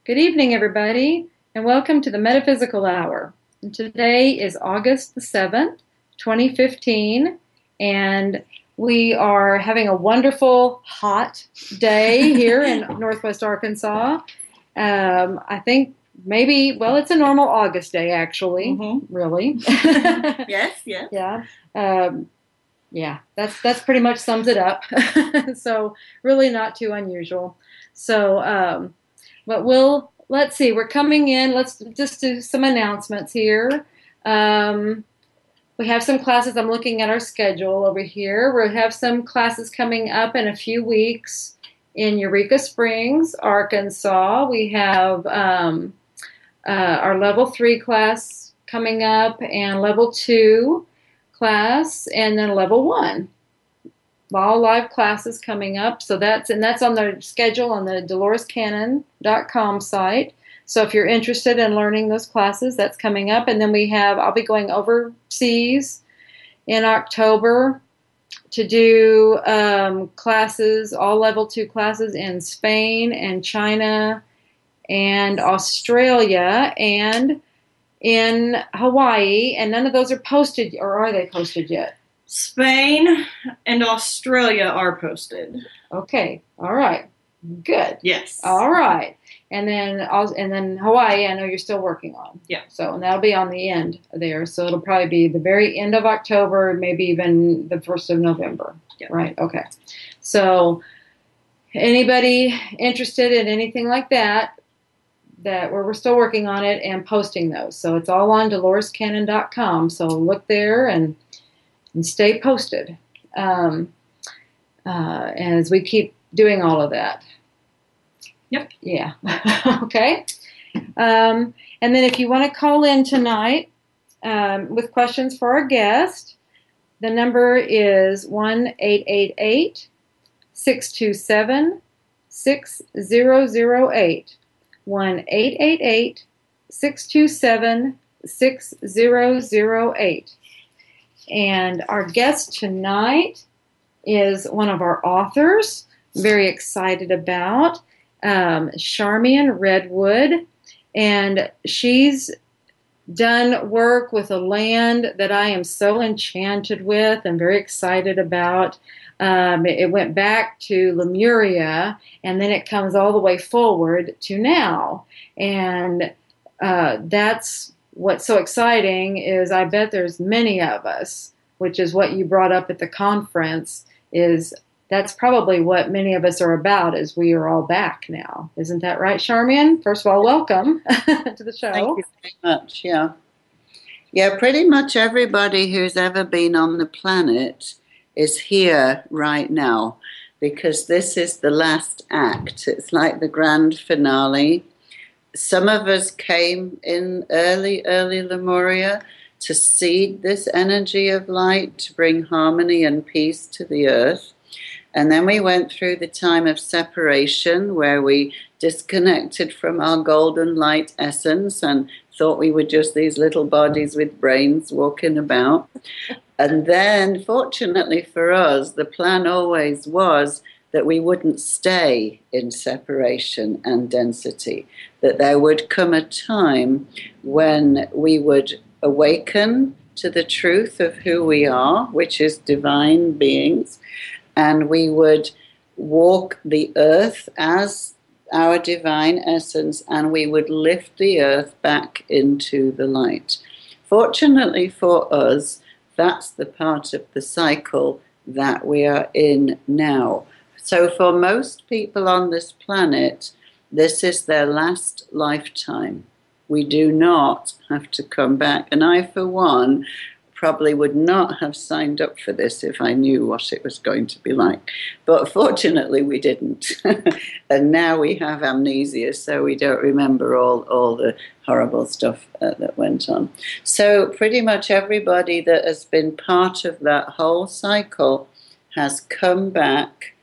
Good evening, everybody, and welcome to the Metaphysical Hour. And today is August the 7th, 2015, and we are having a wonderful, hot day here in Northwest Arkansas. I think it's a normal August day, actually, really. Yes, yes. Yeah. Yeah, that's pretty much sums it up. So really not too unusual. So, but let's see, we're coming in. Let's just do some announcements here. We have some classes. I'm looking at our schedule over here. We have some classes coming up in a few weeks in Eureka Springs, Arkansas. We have our level 3 class coming up and level 2 class and then level 1. All live classes coming up. So that's on the schedule on the DoloresCannon.com site. So if you're interested in learning those classes, that's coming up. And then I'll be going overseas in October to do classes, all level 2 classes in Spain and China and Australia and in Hawaii. And none of those are posted, or are they posted yet? Spain and Australia are posted. Okay. All right. Good. Yes. All right. And then Hawaii, I know you're still working on. Yeah. So and that'll be on the end there. So it'll probably be the very end of October, maybe even the 1st of November. Yeah. Right. Okay. So anybody interested in anything like that where we're still working on it and posting those. So it's all on DoloresCannon.com. So look there and stay posted as we keep doing all of that. Yep. Yeah. Okay. And then if you want to call in tonight with questions for our guest, the number is 1-888-627-6008. 1-888-627-6008. And our guest tonight is one of our authors, very excited about, Charmian Redwood. And she's done work with a land that I am so enchanted with and very excited about. It went back to Lemuria, and then it comes all the way forward to now. And that's what's so exciting is I bet there's many of us, which is what you brought up at the conference, is that's probably what many of us are about, is we are all back now. Isn't that right, Charmian? First of all, welcome to the show. Thank you very much, yeah. Yeah, pretty much everybody who's ever been on the planet is here right now because this is the last act. It's like the grand finale. Some of us came in early Lemuria to seed this energy of light, to bring harmony and peace to the earth. And then we went through the time of separation where we disconnected from our golden light essence and thought we were just these little bodies with brains walking about. And then, fortunately for us, the plan always was that we wouldn't stay in separation and density, that there would come a time when we would awaken to the truth of who we are, which is divine beings, and we would walk the earth as our divine essence, and we would lift the earth back into the light. Fortunately for us, that's the part of the cycle that we are in now. So for most people on this planet, this is their last lifetime. We do not have to come back. And I, for one, probably would not have signed up for this if I knew what it was going to be like. But fortunately, we didn't. And now we have amnesia, so we don't remember all the horrible stuff that went on. So pretty much everybody that has been part of that whole cycle has come back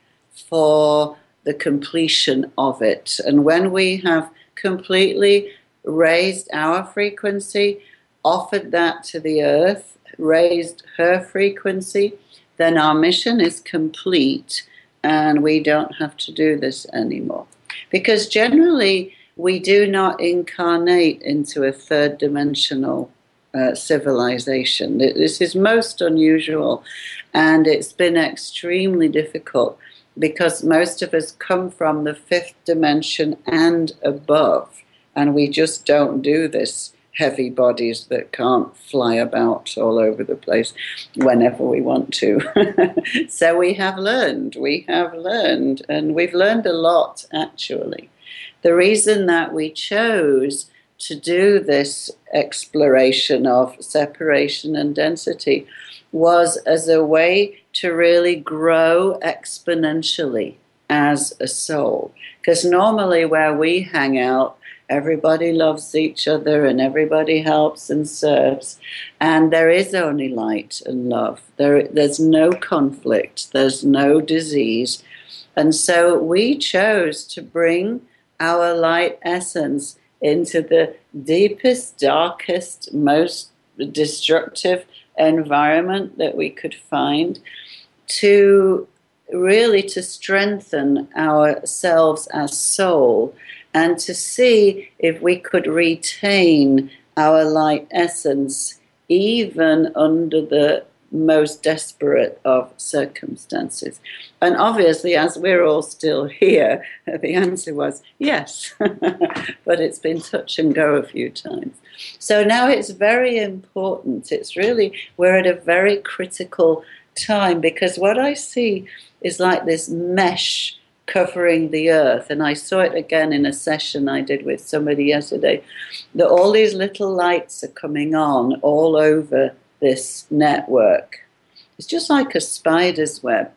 for the completion of it. And when we have completely raised our frequency, offered that to the earth, raised her frequency, then our mission is complete and we don't have to do this anymore. Because generally we do not incarnate into a third dimensional civilization. This is most unusual, and it's been extremely difficult because most of us come from the fifth dimension and above, and we just don't do this. Heavy bodies that can't fly about all over the place whenever we want to. So we have learned, and we've learned a lot, actually. The reason that we chose to do this exploration of separation and density was as a way to really grow exponentially as a soul. Because normally where we hang out, everybody loves each other and everybody helps and serves. And there is only light and love. There's no conflict. There's no disease. And so we chose to bring our light essence into the deepest, darkest, most destructive environment that we could find to strengthen ourselves as soul, and to see if we could retain our light essence even under the most desperate of circumstances. And obviously, as we're all still here, the answer was yes. But it's been touch and go a few times. So now it's very important. We're at a very critical time, because what I see is like this mesh covering the earth. And I saw it again in a session I did with somebody yesterday, that all these little lights are coming on all over this network. It's just like a spider's web.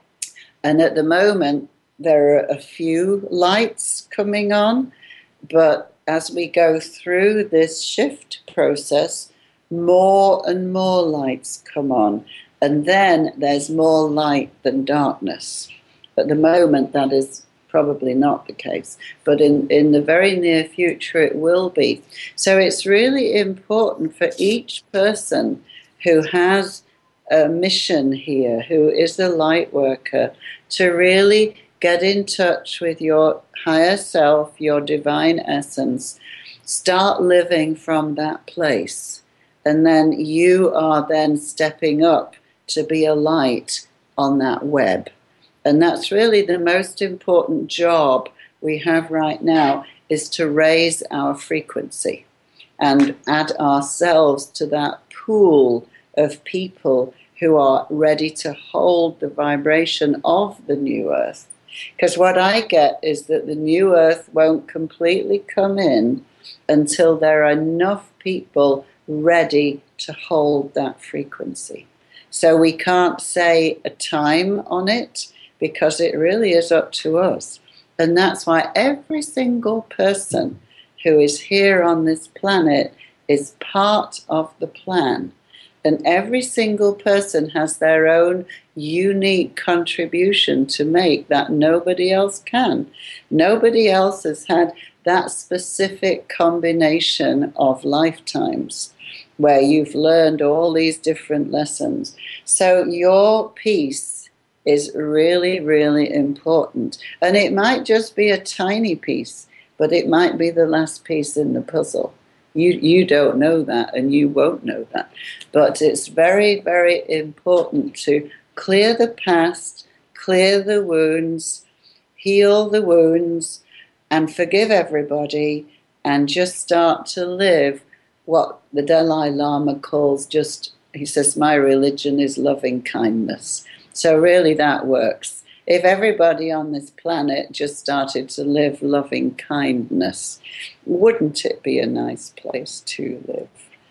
And at the moment, there are a few lights coming on, but as we go through this shift process, more and more lights come on. And then there's more light than darkness. At the moment, that is probably not the case, but in the very near future, it will be. So it's really important for each person who has a mission here, who is a light worker, to really get in touch with your higher self, your divine essence, start living from that place. And then you are then stepping up to be a light on that web. And that's really the most important job we have right now, is to raise our frequency and add ourselves to that pool of people who are ready to hold the vibration of the new earth. Because what I get is that the new earth won't completely come in until there are enough people ready to hold that frequency. So we can't say a time on it, because it really is up to us. And that's why every single person who is here on this planet is part of the plan. And every single person has their own unique contribution to make that nobody else can. Nobody else has had that specific combination of lifetimes where you've learned all these different lessons. So your piece is really, really important. And it might just be a tiny piece, but it might be the last piece in the puzzle. You don't know that, and you won't know that. But it's very, very important to clear the past, clear the wounds, heal the wounds, and forgive everybody, and just start to live what the Dalai Lama calls he says, my religion is loving kindness. So really that works. If everybody on this planet just started to live loving kindness, wouldn't it be a nice place to live?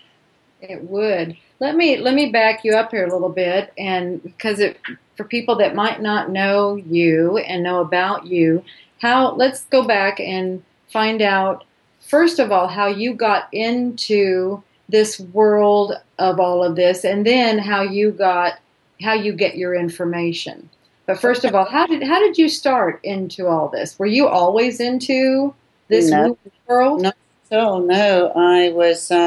It would. Let me back you up here a little bit, and because for people that might not know you and know about you, let's go back and find out, first of all, how you got into this world of all of this, and then how you get your information. But first of all, how did you start into all this? Were you always into this world? No, I was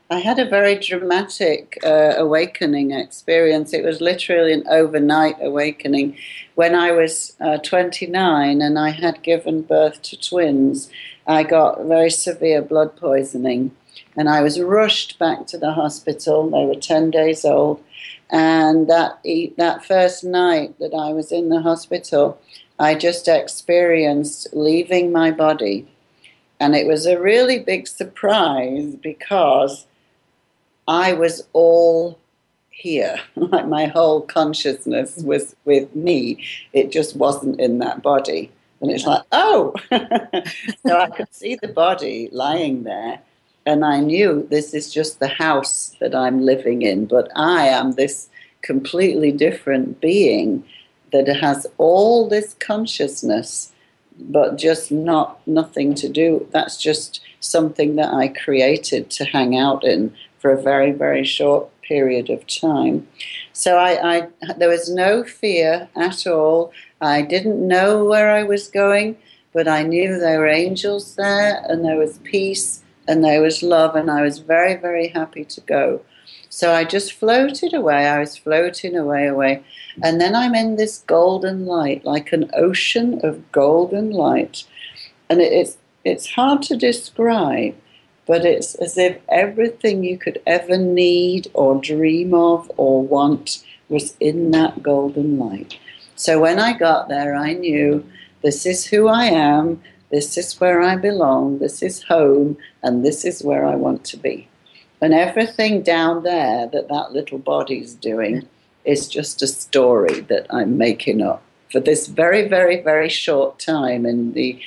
I had a very dramatic awakening experience. It was literally an overnight awakening. When I was 29 and I had given birth to twins, I got very severe blood poisoning. And I was rushed back to the hospital. They were 10 days old. And that first night that I was in the hospital, I just experienced leaving my body. And it was a really big surprise because I was all here. Like my whole consciousness was with me. It just wasn't in that body. And it's like, oh! So I could see the body lying there. And I knew this is just the house that I'm living in. But I am this completely different being that has all this consciousness, but just nothing to do. That's just something that I created to hang out in for a very, very short period of time. So there was no fear at all. I didn't know where I was going, but I knew there were angels there, and there was peace, and there was love, and I was very, very happy to go. So I just floated away. I was floating away. And then I'm in this golden light, like an ocean of golden light. And it's hard to describe, but it's as if everything you could ever need or dream of or want was in that golden light. So when I got there, I knew this is who I am, this is where I belong, this is home, and this is where I want to be. And everything down there that little body's doing is just a story that I'm making up for this very, very, very short time in the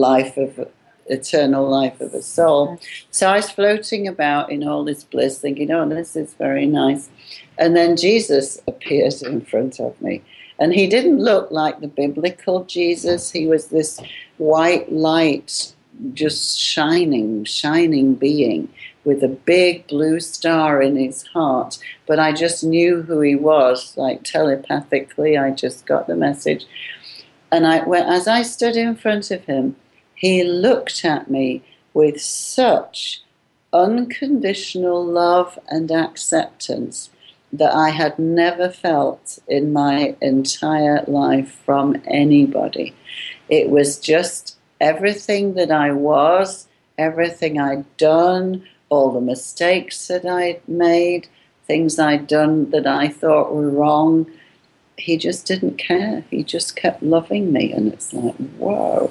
eternal life of a soul. So I was floating about in all this bliss, thinking, oh, this is very nice. And then Jesus appears in front of me. And he didn't look like the biblical Jesus. He was this white light, just shining being with a big blue star in his heart. But I just knew who he was, like telepathically. I just got the message. And as I stood in front of him, he looked at me with such unconditional love and acceptance that I had never felt in my entire life from anybody. It was just everything that I was, everything I'd done, all the mistakes that I'd made, things I'd done that I thought were wrong. He just didn't care. He just kept loving me. And it's like, whoa.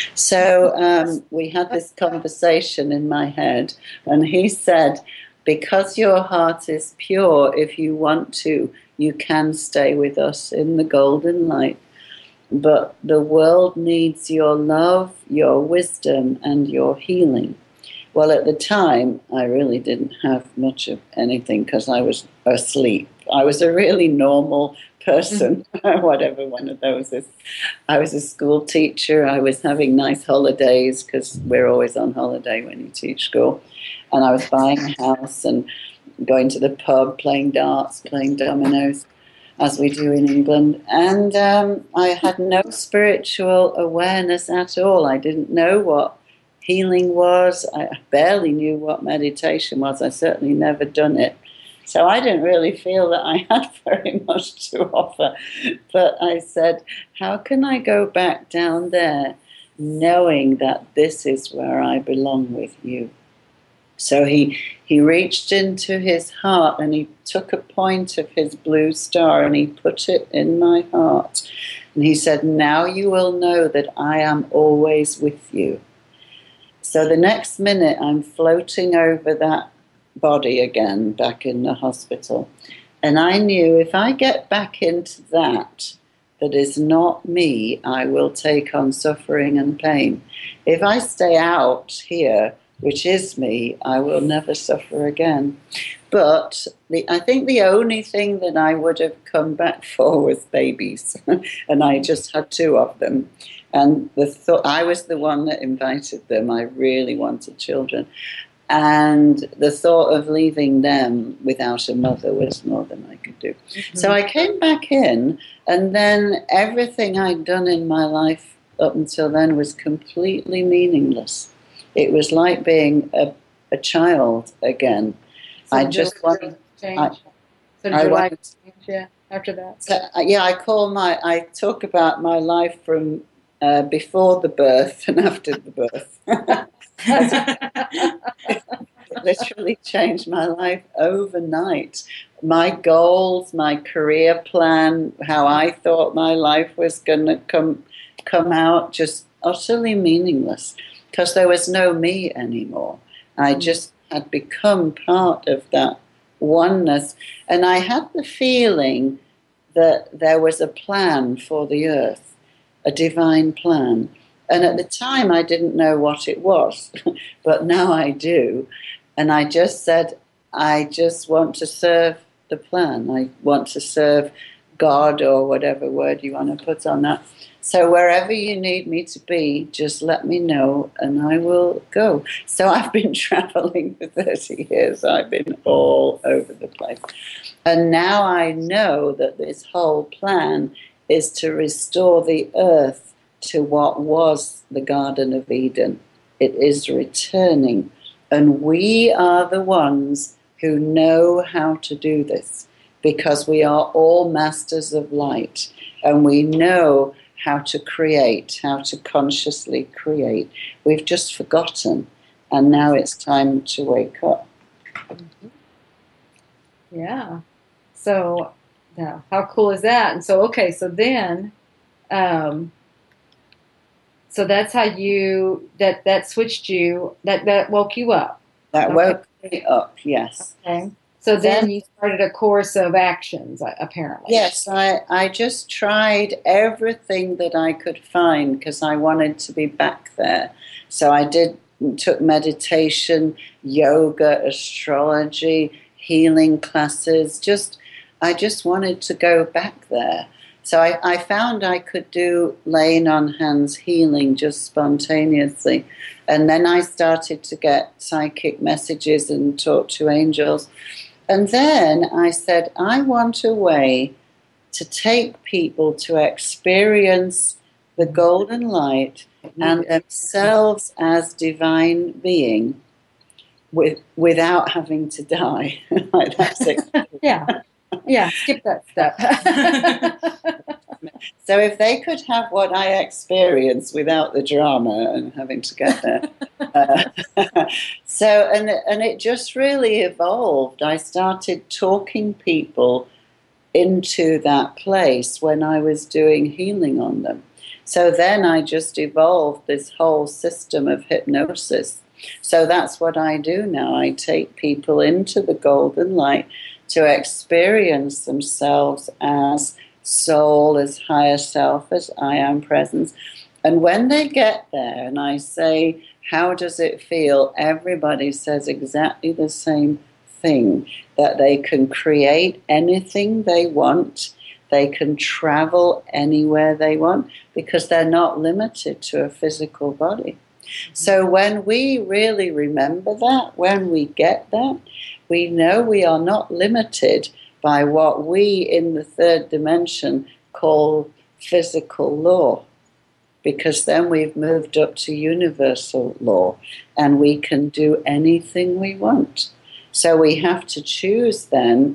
So we had this conversation in my head. And he said, because your heart is pure, if you want to, you can stay with us in the golden light. But the world needs your love, your wisdom, and your healing. Well, at the time, I really didn't have much of anything because I was asleep. I was a really normal person, whatever one of those is. I was a school teacher. I was having nice holidays because we're always on holiday when you teach school. And I was buying a house and going to the pub, playing darts, playing dominoes, as we do in England. And I had no spiritual awareness at all. I didn't know what healing was. I barely knew what meditation was. I certainly never done it. So I didn't really feel that I had very much to offer. But I said, how can I go back down there knowing that this is where I belong with you? So he reached into his heart and he took a point of his blue star and he put it in my heart. And he said, now you will know that I am always with you. So the next minute I'm floating over that body again back in the hospital. And I knew if I get back into that is not me, I will take on suffering and pain. If I stay out here, which is me, I will never suffer again. But I think the only thing that I would have come back for was babies. And I just had 2 of them. And I was the one that invited them. I really wanted children. And the thought of leaving them without a mother was more than I could do. Mm-hmm. So I came back in, and then everything I'd done in my life up until then was completely meaningless. It was like being a child again. I did just your life want. change? So did I your life wanted. change? Yeah, after that. So, yeah, I talk about my life from before the birth and after the birth. It literally changed my life overnight. My goals, my career plan, how I thought my life was going to come out, just utterly meaningless because there was no me anymore. I just had become part of that oneness, and I had the feeling that there was a plan for the earth, a divine plan. And at the time, I didn't know what it was, but now I do. And I just said, I just want to serve the plan. I want to serve God, or whatever word you want to put on that. So wherever you need me to be, just let me know and I will go. So I've been traveling for 30 years. I've been all over the place. And now I know that this whole plan is to restore the earth to what was the Garden of Eden. It is returning. And we are the ones who know how to do this, because we are all masters of light, and we know how to create, how to consciously create. We've just forgotten, and now it's time to wake up. Yeah. So, yeah, how cool is that? And so, okay, so then, so that's how you that switched you, that woke you up. That Okay. woke me up, yes. Okay. So then you started a course of actions, apparently. Yes, I just tried everything that I could find because I wanted to be back there. So I took meditation, yoga, astrology, healing classes. I just wanted to go back there. So I found I could do laying on hands healing just spontaneously. And then I started to get psychic messages and talk to angels. And then I said, I want a way to take people to experience the golden light and themselves as divine being without having to die. Like, that's it. Yeah, skip that step. So if they could have what I experienced without the drama and having to get there. And it just really evolved. I started talking people into that place when I was doing healing on them. So then I just evolved this whole system of hypnosis. So that's what I do now. I take people into the golden light to experience themselves as soul, as higher self, as I am presence. And when they get there and I say, how does it feel? Everybody says exactly the same thing, that they can create anything they want. They can travel anywhere they want because they're not limited to a physical body. So when we really remember that, when we get that, we know we are not limited by what we in the third dimension call physical law, because then we've moved up to universal law and we can do anything we want. So we have to choose then,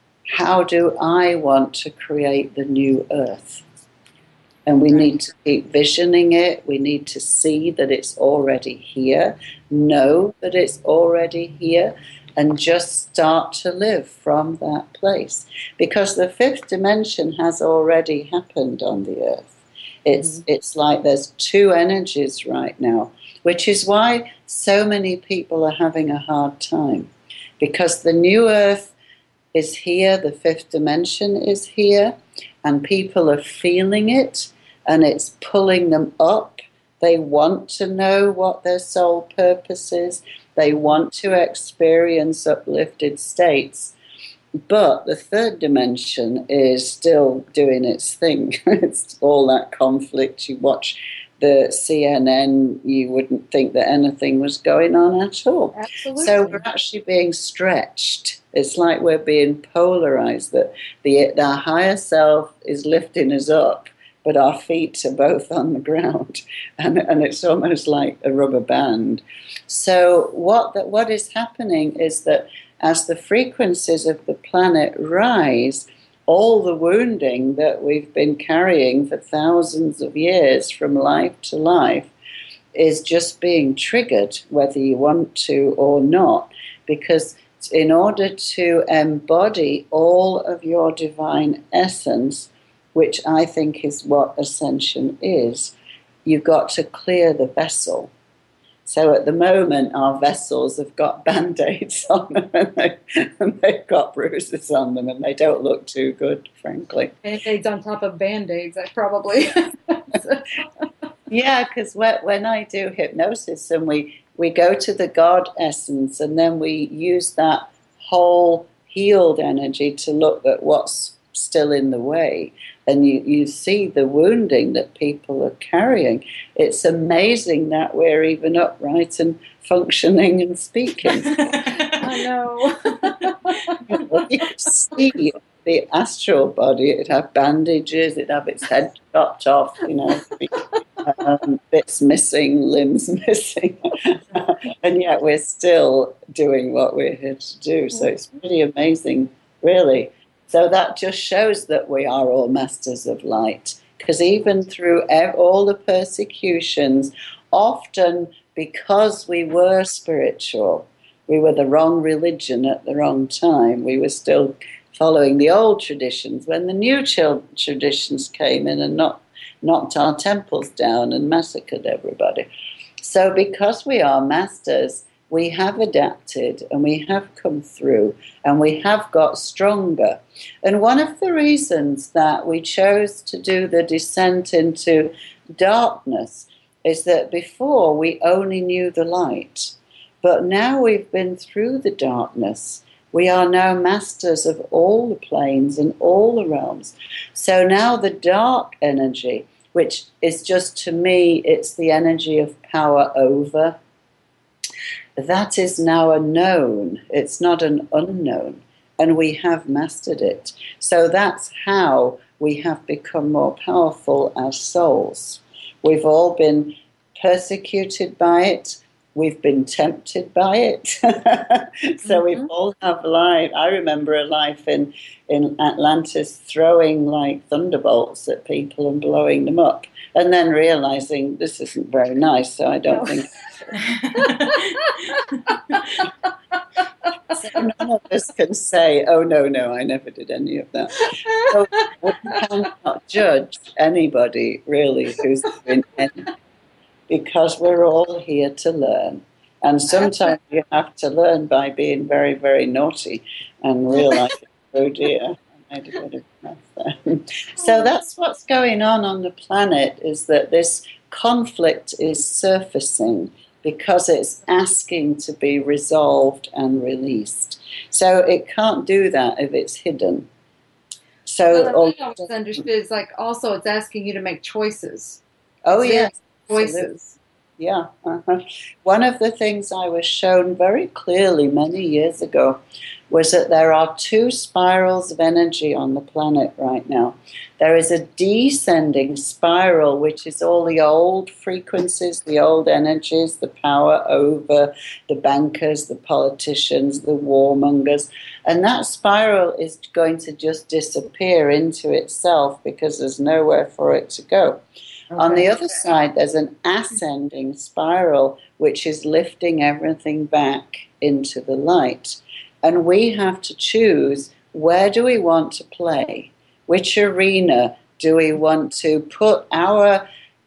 how do I want to create the new earth? And we need to keep visioning it. We need to see that it's already here, know that it's already here, and just start to live from that place. Because the fifth dimension has already happened on the earth. It's like there's two energies right now, which is why so many people are having a hard time. Because the new earth is here, the fifth dimension is here, and people are feeling it, and it's pulling them up. They want to know what their soul purpose is. They want to experience uplifted states. But the third dimension is still doing its thing. It's all that conflict. You watch the CNN, you wouldn't think that anything was going on at all. Absolutely. So we're actually being stretched. It's like we're being polarized, that our higher self is lifting us up, but our feet are both on the ground, and it's almost like a rubber band. So what is happening is that as the frequencies of the planet rise, all the wounding that we've been carrying for thousands of years from life to life is just being triggered, whether you want to or not, because in order to embody all of your divine essence, which I think is what ascension is, you've got to clear the vessel. So at the moment, our vessels have got Band-Aids on them, and they've got bruises on them, and they don't look too good, frankly. Band-Aids on top of Band-Aids, I probably. Yeah, because when I do hypnosis and we go to the God essence, and then we use that whole healed energy to look at what's still in the way, and you see the wounding that people are carrying. It's amazing that we're even upright and functioning and speaking. I know. You see the astral body, it'd have bandages, it'd have its head chopped off, bits missing, limbs missing, and yet we're still doing what we're here to do. So it's pretty amazing, really. So that just shows that we are all masters of light, because even through all the persecutions, often because we were spiritual, we were the wrong religion at the wrong time. We were still following the old traditions when the new traditions came in and knocked our temples down and massacred everybody. So because we are masters, we have adapted and we have come through and we have got stronger. And one of the reasons that we chose to do the descent into darkness is that before we only knew the light, but now we've been through the darkness. We are now masters of all the planes and all the realms. So now the dark energy, which is just, to me, it's the energy of power over, that is now a known. It's not an unknown. And we have mastered it. So that's how we have become more powerful as souls. We've all been persecuted by it. We've been tempted by it. So we've all have life. I remember a life in Atlantis throwing like thunderbolts at people and blowing them up. And then realizing this isn't very nice, so I don't think... So none of us can say, oh, no, I never did any of that. So we cannot judge anybody, really, who's doing anything, because we're all here to learn. And sometimes you have to learn by being very, very naughty and realize, oh dear, I made a bit of a mess there. So that's what's going on the planet, is that this conflict is surfacing because it's asking to be resolved and released. So it can't do that if it's hidden. So I always understood it's like also it's asking you to make choices. Oh, yes. Choices. Yeah. One of the things I was shown very clearly many years ago was that there are two spirals of energy on the planet right now. There is a descending spiral, which is all the old frequencies, the old energies, the power over, the bankers, the politicians, the warmongers. And that spiral is going to just disappear into itself because there's nowhere for it to go. Okay. On the other side, there's an ascending spiral, which is lifting everything back into the light. And we have to choose, where do we want to play? Which arena do we want to put our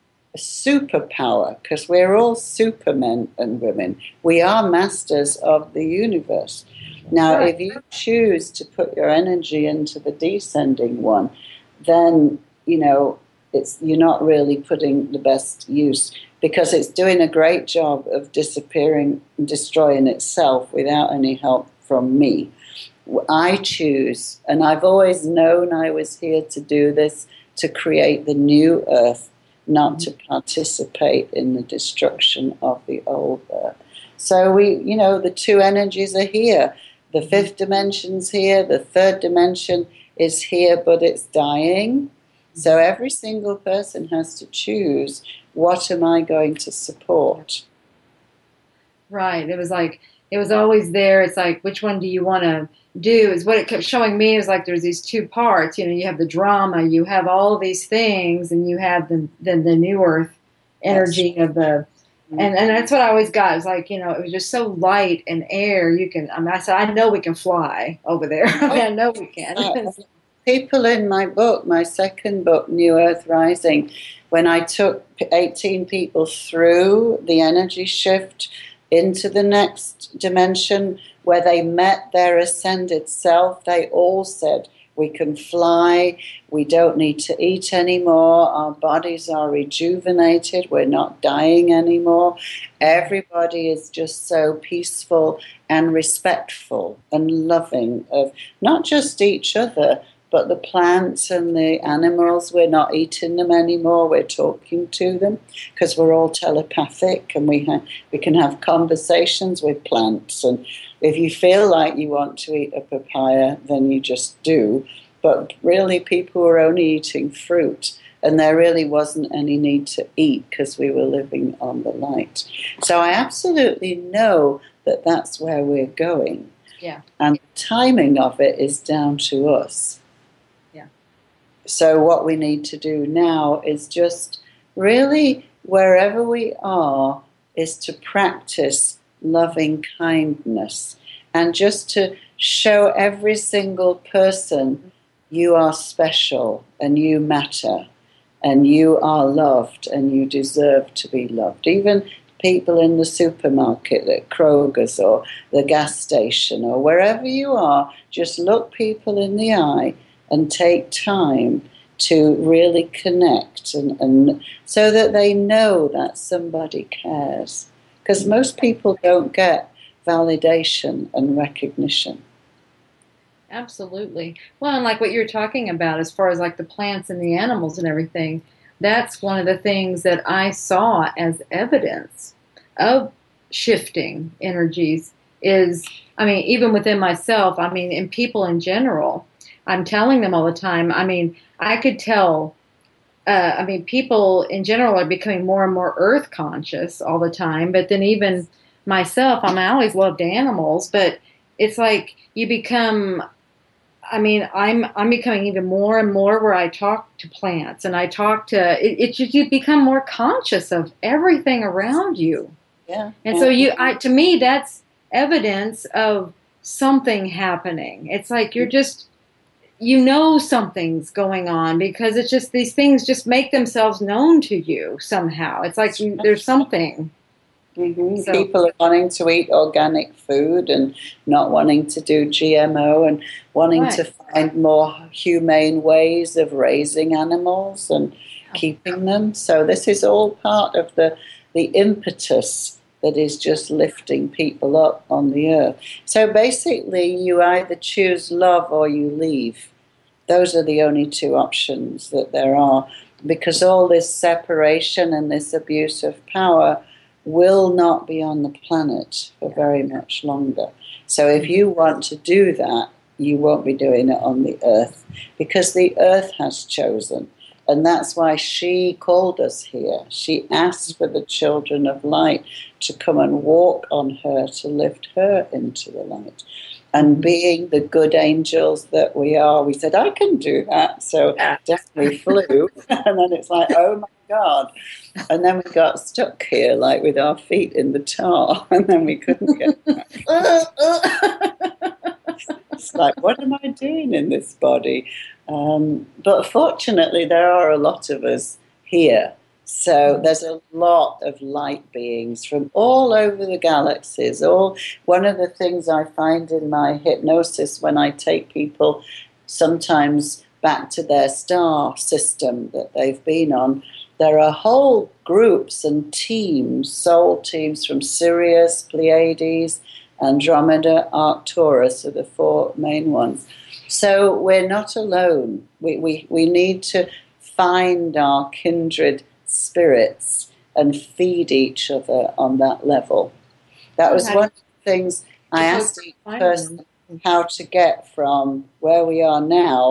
superpower? Because we're all supermen and women. We are masters of the universe. Now, if you choose to put your energy into the descending one, then, you're not really putting the best use, because it's doing a great job of disappearing and destroying itself without any help from me. I choose, and I've always known I was here to do this, to create the new earth, not to participate in the destruction of the old earth. So the two energies are here. The fifth dimension's here, the third dimension is here, but it's dying. So every single person has to choose, what am I going to support? Right. It was like it was always there. It's like, which one do you want to do? Is what it kept showing me is like there's these two parts. You know, you have the drama, you have all these things, and you have the new earth energy of the. And that's what I always got. It was like, you know, it was just so light and air. You can, I mean, I said, I know we can fly over there. I mean, I know we can. People in my book, my second book, New Earth Rising, when I took 18 people through the energy shift into the next dimension where they met their ascended self, they all said, we can fly, we don't need to eat anymore, our bodies are rejuvenated, we're not dying anymore. Everybody is just so peaceful and respectful and loving of not just each other, but the plants and the animals. We're not eating them anymore, we're talking to them because we're all telepathic, and we can have conversations with plants. And if you feel like you want to eat a papaya, then you just do. But really, people were only eating fruit, and there really wasn't any need to eat because we were living on the light. So I absolutely know that that's where we're going. Yeah. And the timing of it is down to us. Yeah. So what we need to do now is just really, wherever we are, is to practice loving kindness and just to show every single person you are special and you matter and you are loved and you deserve to be loved. Even people in the supermarket at Kroger's or the gas station or wherever you are, just look people in the eye and take time to really connect and so that they know that somebody cares. Because most people don't get validation and recognition. Absolutely. Well, and like what you're talking about as far as like the plants and the animals and everything, that's one of the things that I saw as evidence of shifting energies is, I mean, even within myself, I mean, in people in general, I'm telling them all the time, I mean, I could tell, I mean, people in general are becoming more and more earth conscious all the time, but then even myself, I mean, I always loved animals, but it's like you become, I mean, I'm becoming even more and more where I talk to plants and I talk to, it's just you become more conscious of everything around you. Yeah. And so to me, that's evidence of something happening. It's like you're just, you know something's going on because it's just these things just make themselves known to you somehow. It's like there's something. Mm-hmm. So, people are wanting to eat organic food and not wanting to do GMO and wanting to find more humane ways of raising animals and keeping them. So this is all part of the impetus that is just lifting people up on the earth. So basically you either choose love or you leave. Those are the only two options that there are, because all this separation and this abuse of power will not be on the planet for very much longer. So if you want to do that, you won't be doing it on the earth, because the earth has chosen. And that's why she called us here. She asked for the children of light to come and walk on her, to lift her into the light. And being the good angels that we are, we said, I can do that. So definitely flew. And then it's like, oh my God. And then we got stuck here, like with our feet in the tar. And then we couldn't get back. It's like, what am I doing in this body? But fortunately, there are a lot of us here. So there's a lot of light beings from all over the galaxies. One of the things I find in my hypnosis when I take people sometimes back to their star system that they've been on, there are whole groups and teams, soul teams from Sirius, Pleiades, Andromeda, Arcturus are the four main ones. So we're not alone. We need to find our kindred spirits and feed each other on that level. That was one of the things I asked each person how to get from where we are now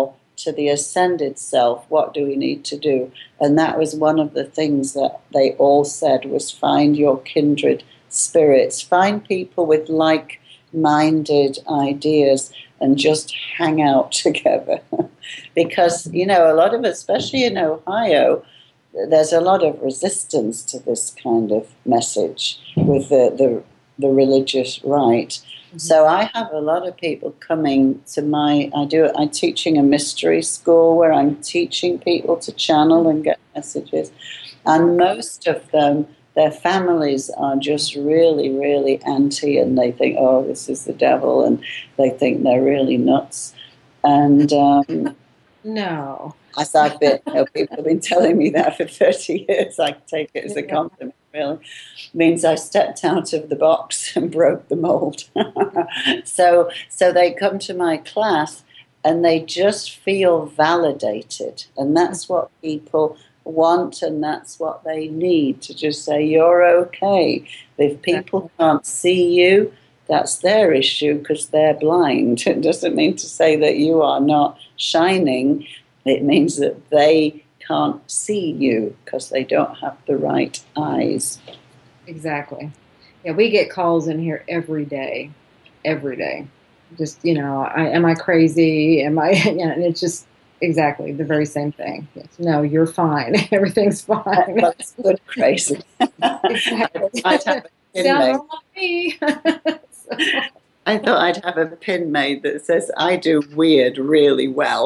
to the ascended self, what do we need to do? And that was one of the things that they all said was find your kindred spirits, find people with like-minded ideas and just hang out together. Because, you know, a lot of, especially in Ohio, there's a lot of resistance to this kind of message with the religious right. Mm-hmm. So I have a lot of people coming to I'm teaching a mystery school where I'm teaching people to channel and get messages. And most of them, their families are just really, really anti, and they think, oh, this is the devil, and they think they're really nuts. And no. As people have been telling me that for 30 years. I take it as a compliment, really. It means I stepped out of the box and broke the mold. So they come to my class and they just feel validated. And that's what people want, and that's what they need, to just say, you're okay. If people can't see you, that's their issue because they're blind. It doesn't mean to say that you are not shining. It means that they can't see you because they don't have the right eyes. Exactly. Yeah, we get calls in here every day. Just, you know, am I crazy? Am I, you know, and it's just exactly the very same thing. Yes. No, you're fine. Everything's fine. That's good crazy. Exactly. I'd have a pin Sounds made. like me. So. I thought I'd have a pin made that says, I do weird really well.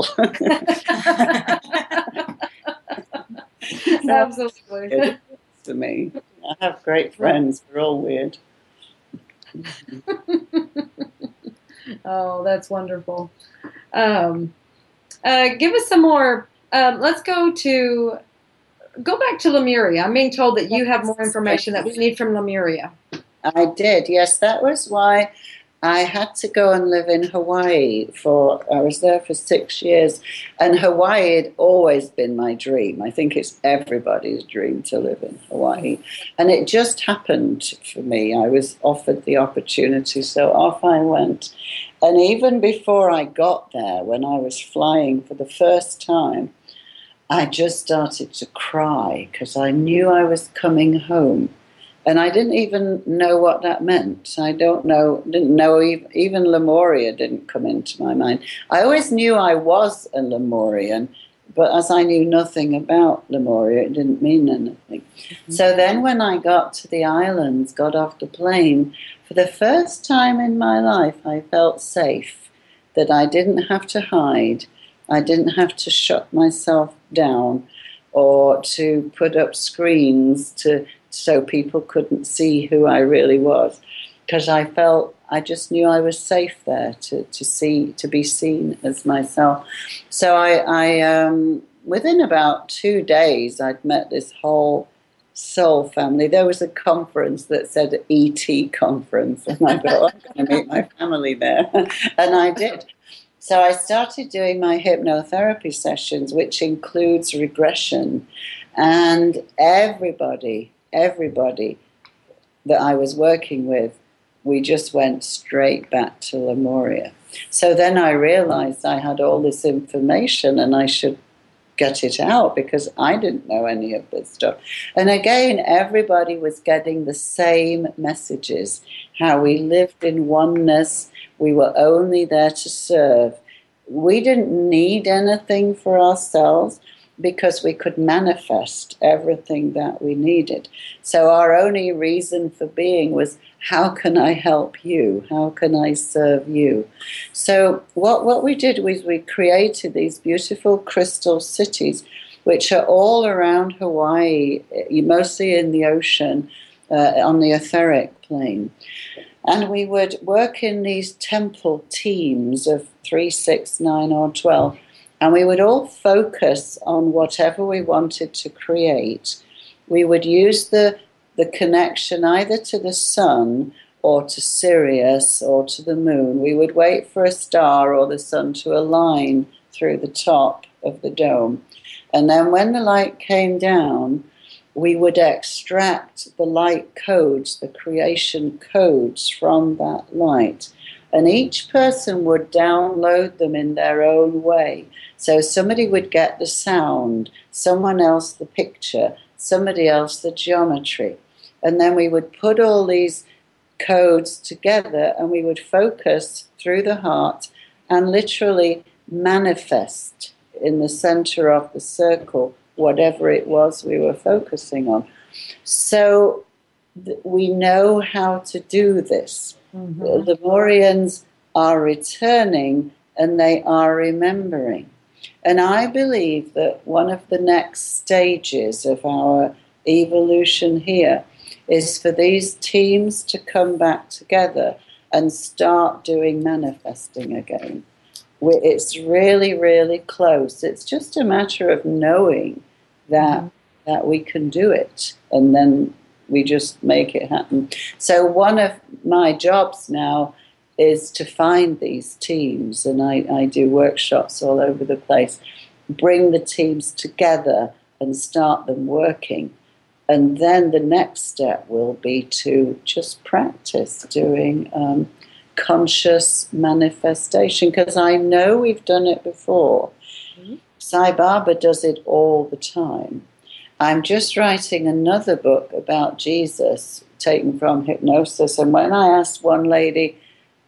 Absolutely. It's to me. I have great friends. We're all weird. Oh, that's wonderful. Give us some more. Let's go back to Lemuria. I'm being told that you have more information that we need from Lemuria. I did, yes. That was why I had to go and live in Hawaii I was there for 6 years, and Hawaii had always been my dream. I think it's everybody's dream to live in Hawaii. And it just happened for me. I was offered the opportunity, so off I went. And even before I got there, when I was flying for the first time, I just started to cry because I knew I was coming home. And I didn't even know what that meant. Didn't know even Lemuria didn't come into my mind. I always knew I was a Lemurian, but as I knew nothing about Lemuria, it didn't mean anything. Mm-hmm. So then when I got to the islands, got off the plane, for the first time in my life, I felt safe, that I didn't have to hide. I didn't have to shut myself down or to put up screens so people couldn't see who I really was, because I just knew I was safe there to be seen as myself. So I within about 2 days, I'd met this whole soul family. There was a conference that said ET conference, and I thought, I'm going to meet my family there, and I did. So I started doing my hypnotherapy sessions, which includes regression, and everybody that I was working with, we just went straight back to Lemuria. So then I realized I had all this information and I should get it out because I didn't know any of this stuff. And again, everybody was getting the same messages, how we lived in oneness, we were only there to serve. We didn't need anything for ourselves, because we could manifest everything that we needed. So our only reason for being was, how can I help you? How can I serve you? So what we did was we created these beautiful crystal cities, which are all around Hawaii, mostly in the ocean, on the etheric plane. And we would work in these temple teams of 3, 6, 9, or 12. And we would all focus on whatever we wanted to create. We would use the connection either to the sun or to Sirius or to the moon. We would wait for a star or the sun to align through the top of the dome. And then when the light came down, we would extract the light codes, the creation codes from that light. And each person would download them in their own way. So somebody would get the sound, someone else the picture, somebody else the geometry. And then we would put all these codes together and we would focus through the heart and literally manifest in the center of the circle whatever it was we were focusing on. So we know how to do this. Mm-hmm. The Lemurians are returning and they are remembering. And I believe that one of the next stages of our evolution here is for these teams to come back together and start doing manifesting again. It's really, really close. It's just a matter of knowing that we can do it, and then we just make it happen. So one of my jobs now is to find these teams, and I do workshops all over the place, bring the teams together and start them working. And then the next step will be to just practice doing conscious manifestation, because I know we've done it before. Mm-hmm. Sai Baba does it all the time. I'm just writing another book about Jesus, taken from hypnosis, and when I asked one lady,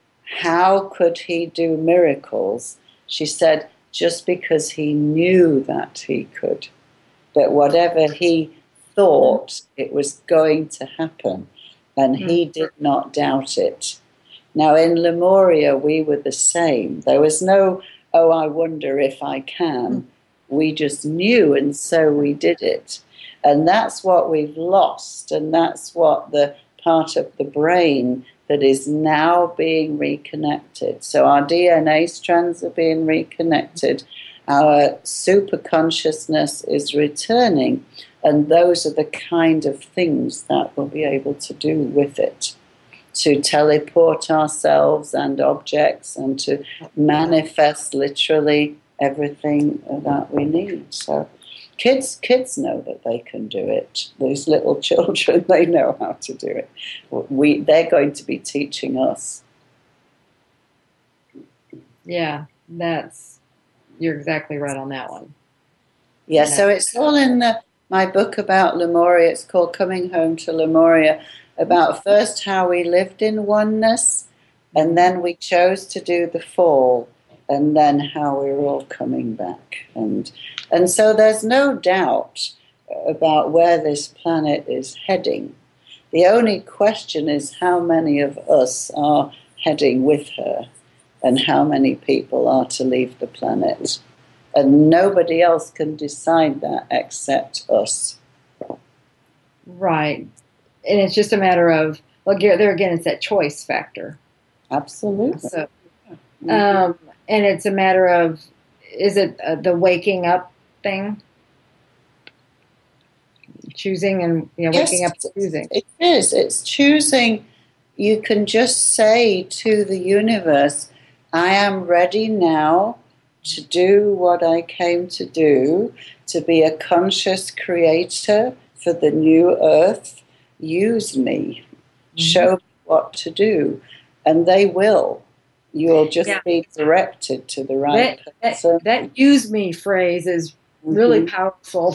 how could he do miracles? She said, just because he knew that he could. That whatever he thought, it was going to happen, and he did not doubt it. Now in Lemuria we were the same. There was no, oh, I wonder if I can. We just knew, and so we did it. And that's what we've lost, and that's what the part of the brain that is now being reconnected. So our DNA strands are being reconnected, our super consciousness is returning, and those are the kind of things that we'll be able to do with it. To teleport ourselves and objects and to manifest literally everything that we need. So kids know that they can do it. These little children, they know how to do it. They're going to be teaching us. Yeah, you're exactly right on that one. Yeah, so it's all in my book about Lemuria. It's called Coming Home to Lemuria, about first how we lived in oneness, and then we chose to do the fall, and then how we're all coming back. And so there's no doubt about where this planet is heading. The only question is how many of us are heading with her, and how many people are to leave the planet. And nobody else can decide that except us. Right. And it's just a matter of, well, there again, it's that choice factor. Absolutely. So, and it's a matter of, is it the waking up thing? Choosing and, waking up and choosing. It is. It's choosing. You can just say to the universe, I am ready now to do what I came to do, to be a conscious creator for the new earth. Use me. Show me what to do. And they will. You'll just be directed to the right person. That use me phrase is really powerful.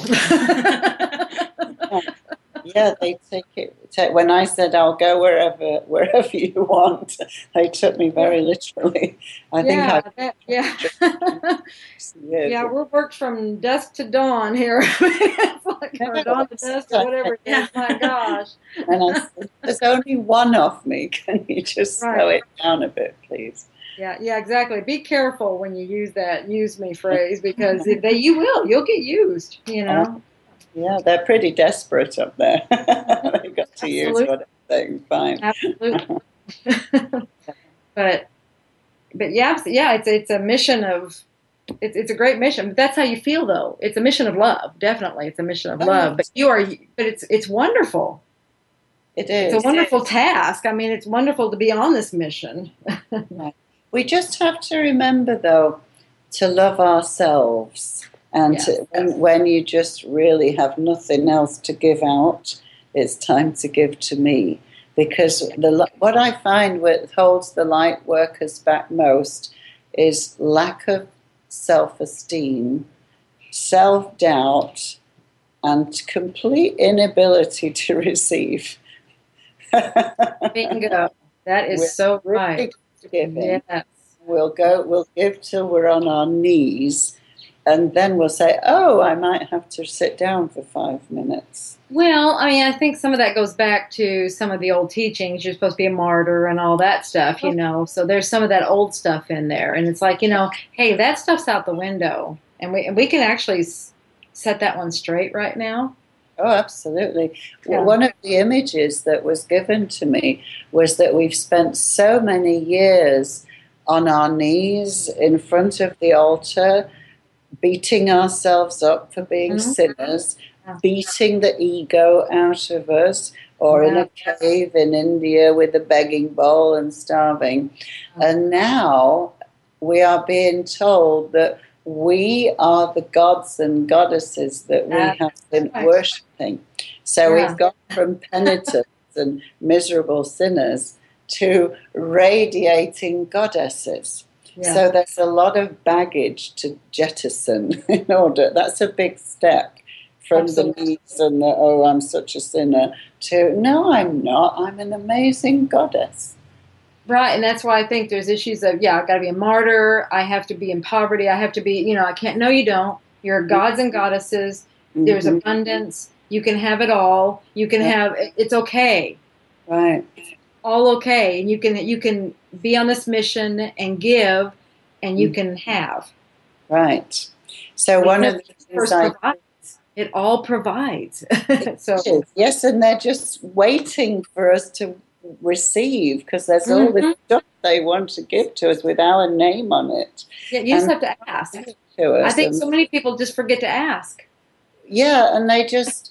Yeah, they take it. When I said I'll go wherever you want, they took me very literally. We're worked from dusk to dawn here. It's like, or dawn to dusk, or whatever it is. My gosh. And I said, there's only one of me. Can you just slow it down a bit, please? Yeah, exactly. Be careful when you use that "use me" phrase, because you'll get used. Yeah, they're pretty desperate up there. They've got to use what they're saying. Fine. Absolutely. but it's a mission of. It's a great mission. But that's how you feel, though. It's a mission of love. Definitely, it's a mission of love. But it's wonderful. It is. It's a wonderful task. I mean, it's wonderful to be on this mission. We just have to remember, though, to love ourselves. And when you just really have nothing else to give out, it's time to give to me. because what I find what holds the light workers back most is lack of self-esteem, self-doubt, and complete inability to receive. Bingo. That is so right. Giving. Yes. We'll give till we're on our knees, and then we'll say, oh, I might have to sit down for 5 minutes. Well, I mean, I think some of that goes back to some of the old teachings. You're supposed to be a martyr and all that stuff, you know. So there's some of that old stuff in there. And it's like, you know, hey, that stuff's out the window. And we can actually set that one straight right now. Oh, absolutely. Yeah. One of the images that was given to me was that we've spent so many years on our knees in front of the altar, beating ourselves up for being sinners, beating the ego out of us, or in a cave in India with a begging bowl and starving. And now we are being told that we are the gods and goddesses that we have been worshipping. So we've gone from penitents and miserable sinners to radiating goddesses. Yeah. So there's a lot of baggage to jettison in order. That's a big step from the knees and the, oh, I'm such a sinner, to, no, I'm not. I'm an amazing goddess. Right, and that's why I think there's issues of, I've got to be a martyr, I have to be in poverty, I have to be, I can't, no you don't. You're gods and goddesses, there's abundance, you can have it all, you can have, it's okay. Right. It's all okay, and you can be on this mission and give, and you can have. Right. So one of the things it all provides. So yes, and they're just waiting for us to receive, because there's all this stuff they want to give to us with our name on it. Yeah, you just have to ask. I think so many people just forget to ask. Yeah, and they just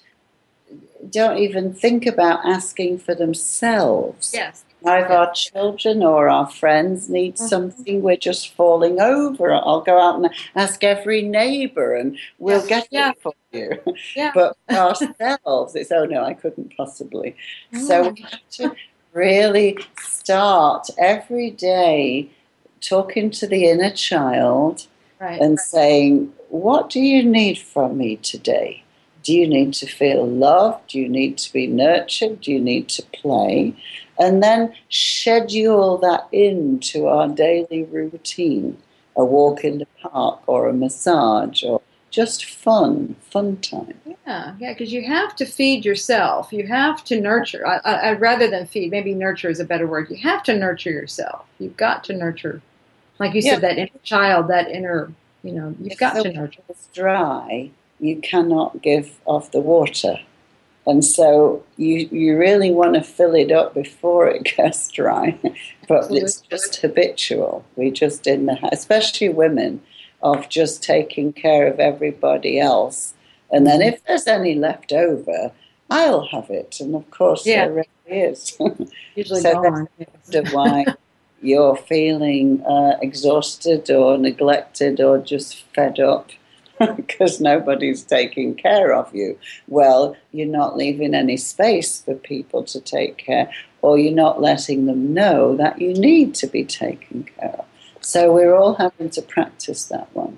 don't even think about asking for themselves. Yes. If our children or our friends need something, we're just falling over. I'll go out and ask every neighbour and we'll get it for you. Yeah. But ourselves, it's, oh no, I couldn't possibly. So we have to really start every day talking to the inner child and saying, what do you need from me today? Do you need to feel loved? Do you need to be nurtured? Do you need to play? And then schedule that into our daily routine, a walk in the park or a massage or just fun time. Yeah, because you have to feed yourself. You have to nurture. I rather than feed, maybe nurture is a better word. You have to nurture yourself. You've got to nurture. Like you said, that inner child, that inner, you've got to nurture. If it's dry, you cannot give off the water. And so you really want to fill it up before it gets dry. But Absolutely. It's just habitual. We just in the house, especially women, of just taking care of everybody else. And then if there's any left over, I'll have it. And of course there really is. Usually so gone. That's why you're feeling exhausted or neglected or just fed up. Because nobody's taking care of you. Well, you're not leaving any space for people to take care, or you're not letting them know that you need to be taken care of. So we're all having to practice that one.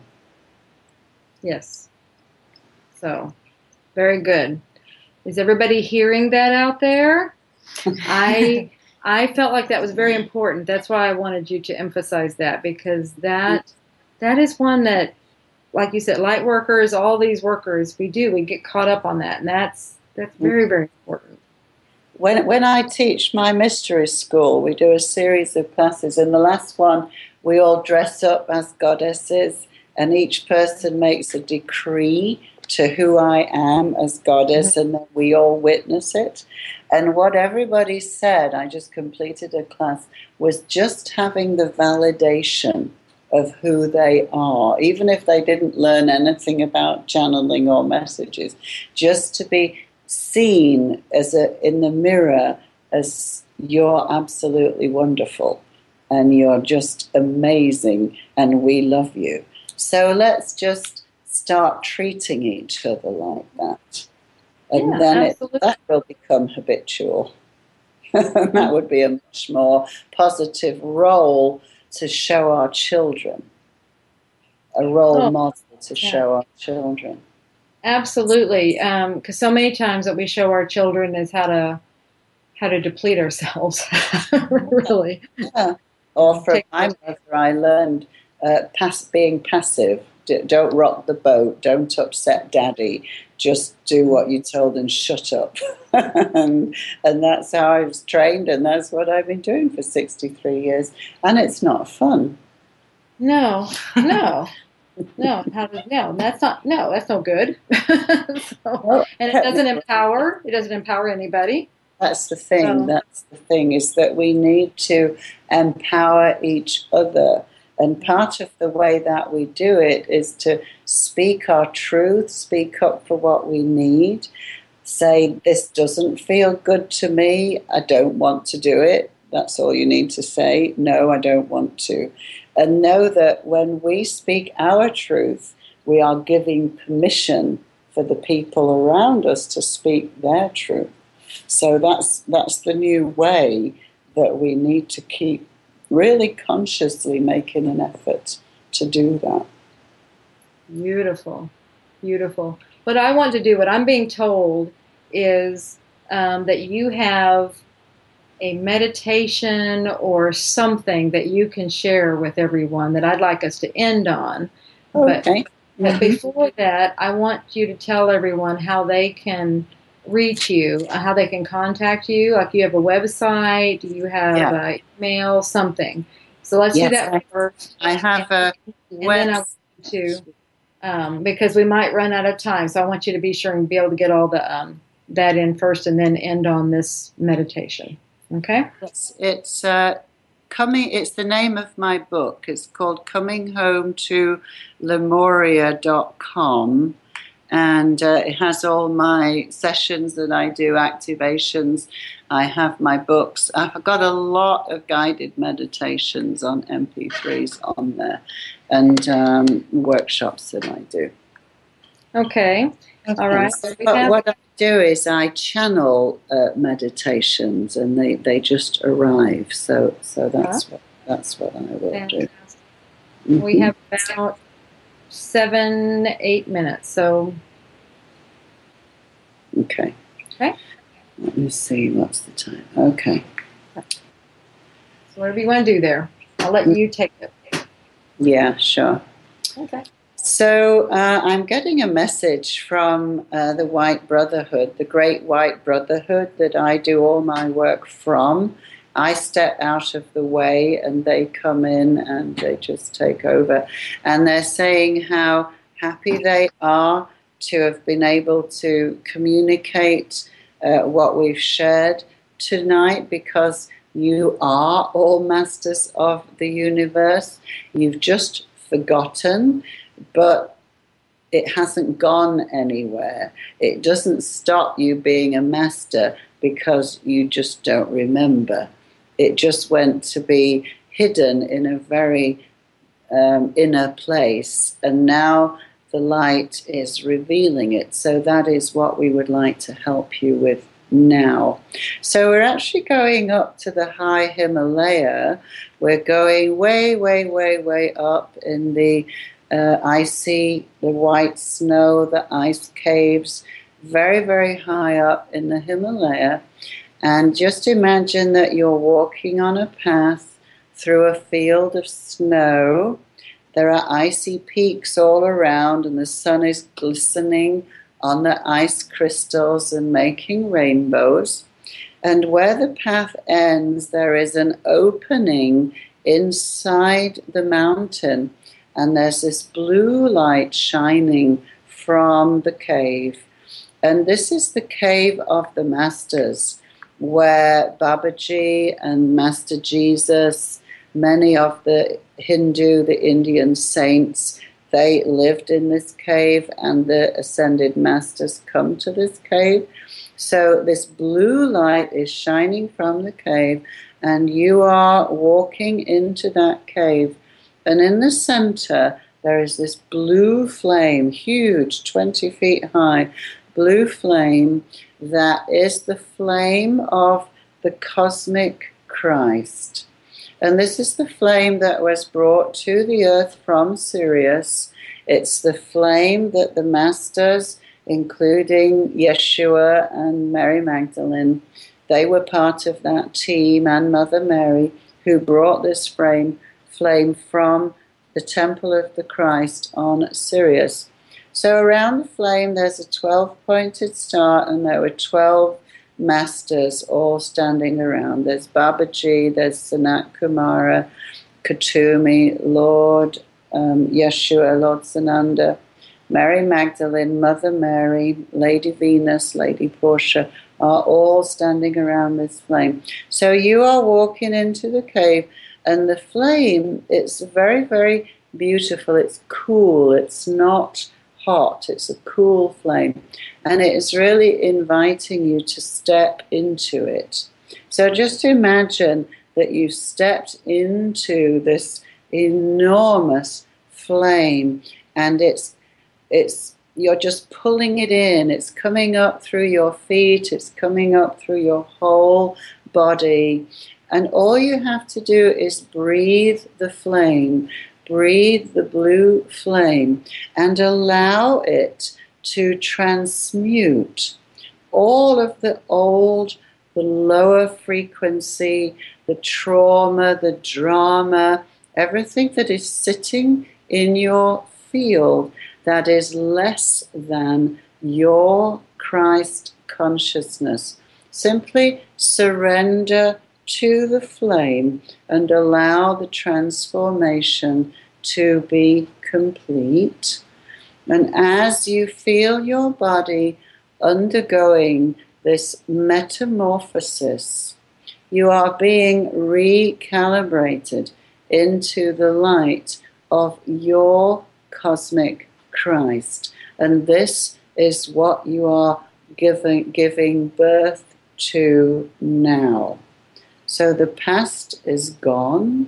Yes. So, very good. Is everybody hearing that out there? I felt like that was very important. That's why I wanted you to emphasize that, because that is one that, like you said, light workers, all these workers, we get caught up on that, and that's very, very important. When I teach my mystery school, we do a series of classes. In the last one, we all dress up as goddesses, and each person makes a decree to who I am as goddess, and then we all witness it. And what everybody said, I just completed a class, was just having the validation of who they are, even if they didn't learn anything about channeling or messages, just to be seen in the mirror as you're absolutely wonderful and you're just amazing and we love you. So let's just start treating each other like that. And then that will become habitual. That would be a much more positive role to show our children, a role model to show our children. Absolutely, because so many times what we show our children is how to deplete ourselves, really. Yeah. Or from my mother, I learned being passive. Don't rock the boat. Don't upset Daddy. Just do what you told and shut up. and that's how I was trained, and that's what I've been doing for 63 years. And it's not fun. No. That's no good. And it doesn't empower. It doesn't empower anybody. That's the thing. That's the thing, is that we need to empower each other. And part of the way that we do it is to speak our truth, speak up for what we need, say, this doesn't feel good to me, I don't want to do it. That's all you need to say. No, I don't want to. And know that when we speak our truth, we are giving permission for the people around us to speak their truth. So that's the new way that we need to keep really consciously making an effort to do that. Beautiful. What I want to do, what I'm being told, is that you have a meditation or something that you can share with everyone that I'd like us to end on. Okay. But before that, I want you to tell everyone how they can reach you, how they can contact you. Like, you have a website, you have an email, something. So let's do that first. I have a website. And then I want you to, because we might run out of time, so I want you to be sure and be able to get all the that in first, and then end on this meditation. Okay? It's the name of my book. It's called Coming Home to Lemuria.com. And it has all my sessions that I do, activations. I have my books. I've got a lot of guided meditations on MP3s on there, and workshops that I do. Okay. All right. So what I do is I channel meditations, and they just arrive. So that's what I will do. Mm-hmm. We have about 7-8 minutes. So. Okay. Let me see. What's the time? Okay. So whatever you want to do there, I'll let you take it. Yeah, sure. Okay. So I'm getting a message from the White Brotherhood, the Great White Brotherhood that I do all my work from. I step out of the way and they come in and they just take over. And they're saying how happy they are to have been able to communicate what we've shared tonight, because you are all masters of the universe. You've just forgotten, but it hasn't gone anywhere. It doesn't stop you being a master because you just don't remember. It just went to be hidden in a very inner place, and now the light is revealing it. So that is what we would like to help you with now. So we're actually going up to the high Himalaya. We're going way, way, way, way up in the icy, the white snow, the ice caves, very, very high up in the Himalaya. And just imagine that you're walking on a path through a field of snow. There are icy peaks all around, and the sun is glistening on the ice crystals and making rainbows. And where the path ends, there is an opening inside the mountain, and there's this blue light shining from the cave. And this is the cave of the masters, where Babaji and Master Jesus, many of the Hindu, the Indian saints, they lived in this cave, and the ascended masters come to this cave. So this blue light is shining from the cave, and you are walking into that cave. And in the center, there is this blue flame, huge, 20 feet high, blue flame that is the flame of the cosmic Christ. And this is the flame that was brought to the earth from Sirius. It's the flame that the masters, including Yeshua and Mary Magdalene, they were part of that team, and Mother Mary, who brought this flame from the temple of the Christ on Sirius. So around the flame there's a 12-pointed star, and there were 12 masters all standing around. There's Babaji, there's Sanat Kumara, Katumi, Lord Yeshua, Lord Sananda, Mary Magdalene, Mother Mary, Lady Venus, Lady Portia, are all standing around this flame. So you are walking into the cave, and the flame, it's very, very beautiful. It's cool. It's not hot. It's a cool flame. And it is really inviting you to step into it. So just imagine that you stepped into this enormous flame, and you're just pulling it in. It's coming up through your feet. It's coming up through your whole body. And all you have to do is breathe the flame, breathe the blue flame, and allow it to transmute all of the old, the lower frequency, the trauma, the drama, everything that is sitting in your field that is less than your Christ consciousness. Simply surrender to the flame and allow the transformation to be complete. And as you feel your body undergoing this metamorphosis, you are being recalibrated into the light of your cosmic Christ. And this is what you are giving birth to now. So the past is gone.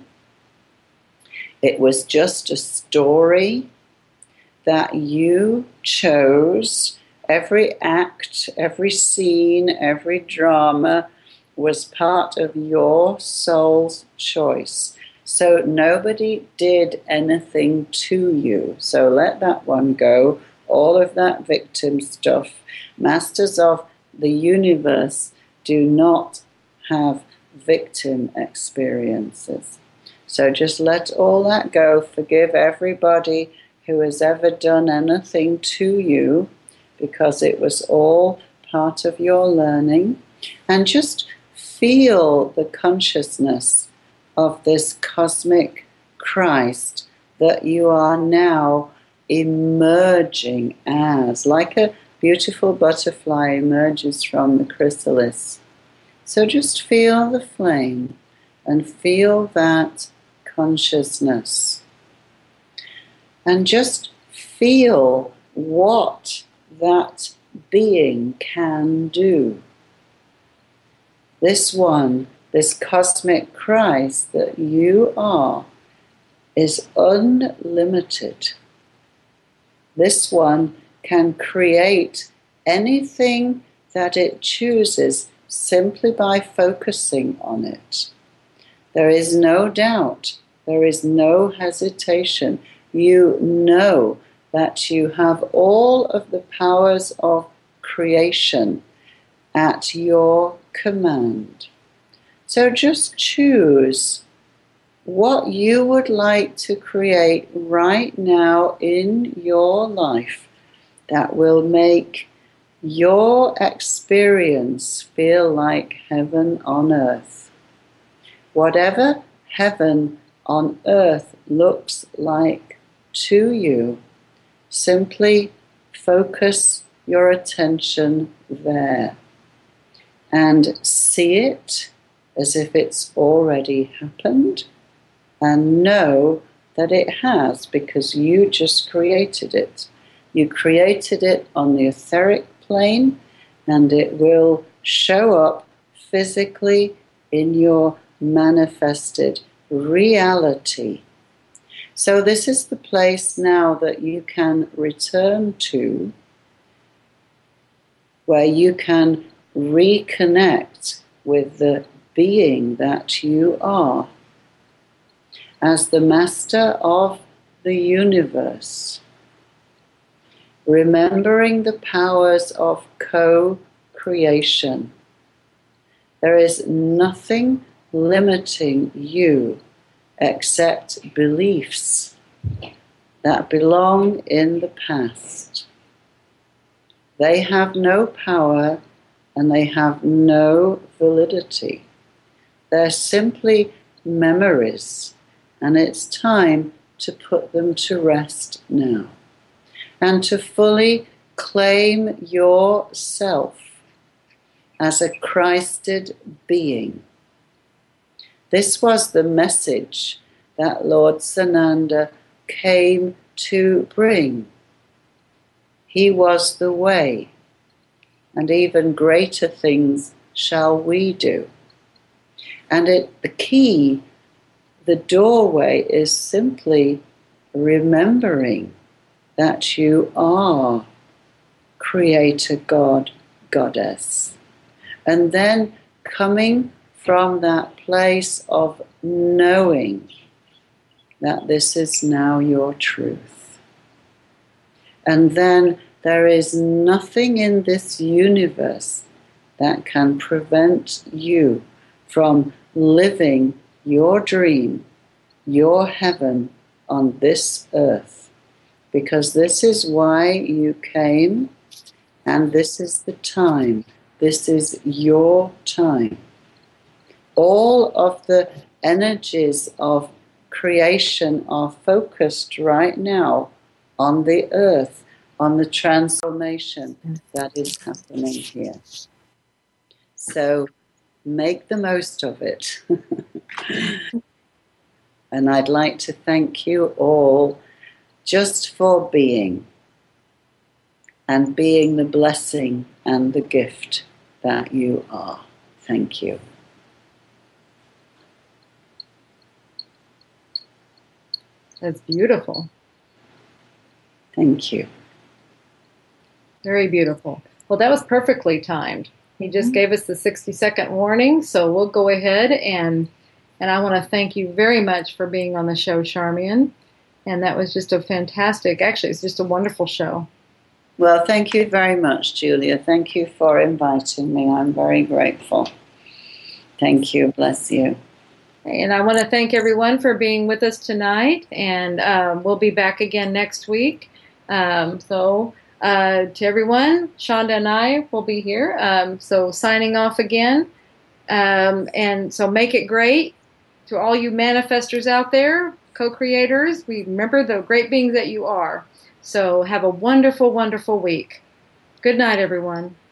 It was just a story that you chose. Every act, every scene, every drama was part of your soul's choice. So nobody did anything to you. So let that one go. All of that victim stuff. Masters of the universe do not have victim experiences. So just let all that go. Forgive everybody who has ever done anything to you, because it was all part of your learning. And just feel the consciousness of this cosmic Christ that you are now emerging as, like a beautiful butterfly emerges from the chrysalis. So just feel the flame and feel that consciousness. And just feel what that being can do. This one, this cosmic Christ that you are, is unlimited. This one can create anything that it chooses simply by focusing on it. There is no doubt, there is no hesitation. You know that you have all of the powers of creation at your command. So just choose what you would like to create right now in your life that will make your experience feel like heaven on earth. Whatever heaven on earth looks like to you, simply focus your attention there and see it as if it's already happened, and know that it has, because you just created it. You created it on the etheric plane, and it will show up physically in your manifested reality. So this is the place now that you can return to, where you can reconnect with the being that you are. As the master of the universe, remembering the powers of co-creation, there is nothing limiting you except beliefs that belong in the past. They have no power and they have no validity. They're simply memories, and it's time to put them to rest now and to fully claim yourself as a Christed being. This was the message that Lord Sananda came to bring. He was the way, and even greater things shall we do. And the key, the doorway, is simply remembering that you are Creator God, Goddess. And then coming from that place of knowing that this is now your truth. And then there is nothing in this universe that can prevent you from living your dream, your heaven on this earth. Because this is why you came, and this is the time. This is your time. All of the energies of creation are focused right now on the earth, on the transformation that is happening here. So make the most of it. And I'd like to thank you all just for being, and being the blessing and the gift that you are. Thank you. That's beautiful. Thank you. Very beautiful. Well, that was perfectly timed. He just gave us the 60-second warning, so we'll go ahead and I want to thank you very much for being on the show, Charmian. And that was just a fantastic, actually, it's just a wonderful show. Well, thank you very much, Julia. Thank you for inviting me. I'm very grateful. Thank you. Bless you. And I want to thank everyone for being with us tonight, and we'll be back again next week. To everyone, Shonda and I will be here. So signing off again. And so make it great to all you manifestors out there, co-creators. We remember the great beings that you are. So have a wonderful, wonderful week. Good night, everyone.